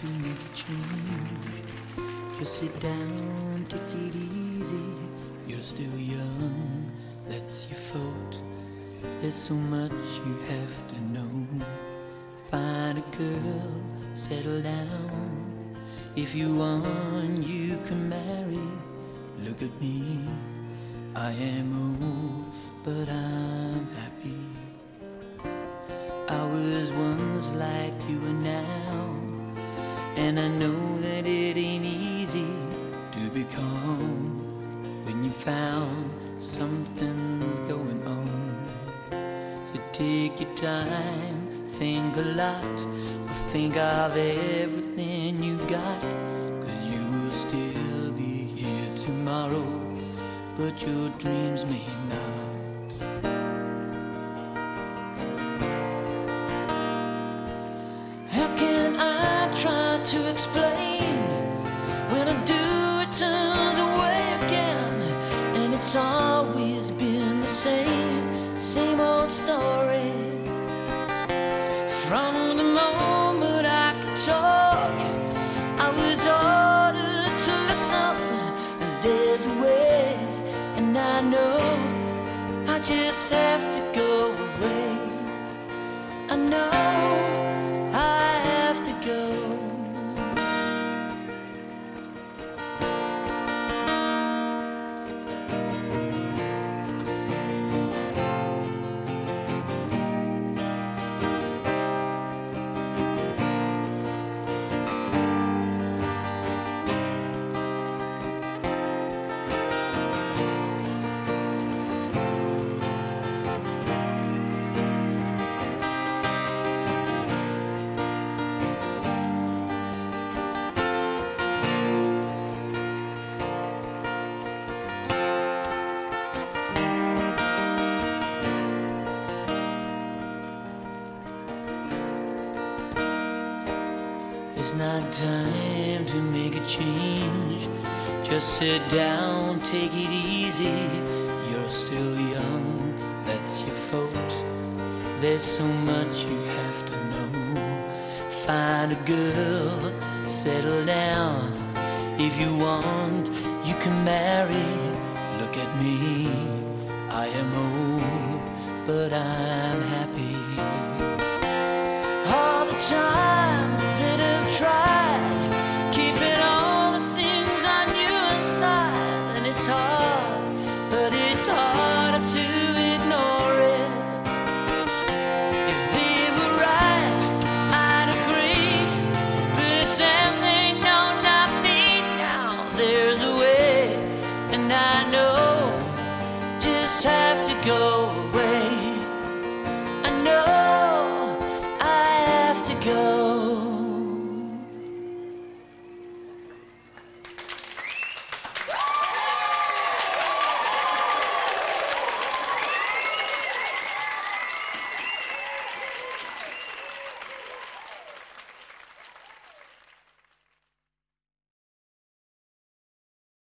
to make a change. Just sit down, take it easy. You're still young, that's your fault. There's so much you have to know. Find a girl, settle down. If you want, you can marry. Look at me, I am old, but I'm happy. I was once like you are now, and I know that it ain't easy to be calm when you found something's going on. So take your time, think a lot, but think of everything you got. 'Cause you will still be here tomorrow, but your dreams may not. How can I try to explain when I do it turns away again? And it's always been the same old story. From the moment I could talk, I was ordered to listen. There's a way, and I know I just have to go away. I know I have to go. It's not time to make a change. Just sit down, take it easy. You're still young, that's your fault. There's so much you have to know. Find a girl, settle down. If you want, you can marry. Look at me, I am old, but I'm happy. All the time